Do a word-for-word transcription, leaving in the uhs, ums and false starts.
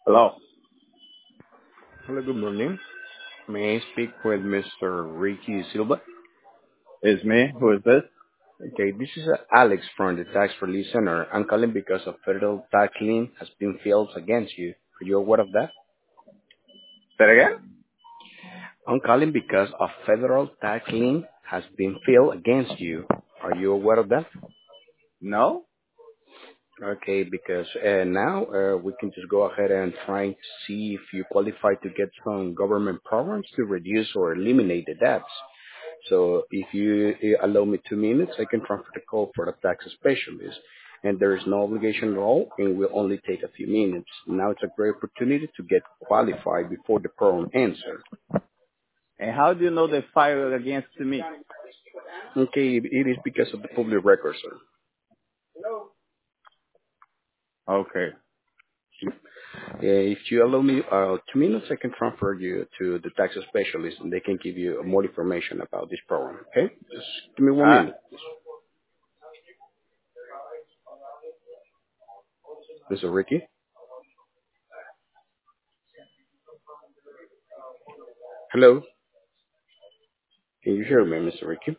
Hello, Hello, good morning. May I speak with mister Ricky Silva? it's me. Who is this? Okay, this is uh, Alex from the Tax Relief Center. I'm calling because a federal tax lien has been filed against you. Are you aware of that? Say it again? I'm calling because a federal tax lien has been filed against you. Are you aware of that? No? Okay, because uh, now uh, we can just go ahead and try and see if you qualify to get some government programs to reduce or eliminate the debts. So if you uh, allow me two minutes, I can transfer the call for the tax specialist. And there is no obligation at all, and will only take a few minutes. Now it's a great opportunity to get qualified before the program ends. Sir. And how do you know they filed against me? Okay, it is because of the public record, sir. Okay. Uh, if you allow me uh, two minutes, I can transfer you to the tax specialist, and they can give you more information about this program. Okay, just give me one Uh, minute, mister Ricky. Hello, can you hear me, mister Ricky?